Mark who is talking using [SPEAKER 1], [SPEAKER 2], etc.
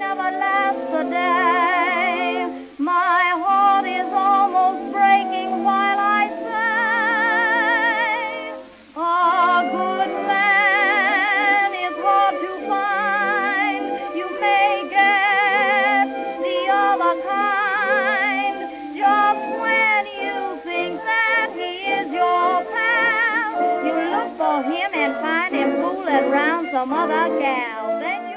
[SPEAKER 1] never lasts a day. My heart is almost breaking while I say, a good man is hard to find. You may get the other kind. Just when you think that he is your pal, you look for him and find him fooling around some other gal. Then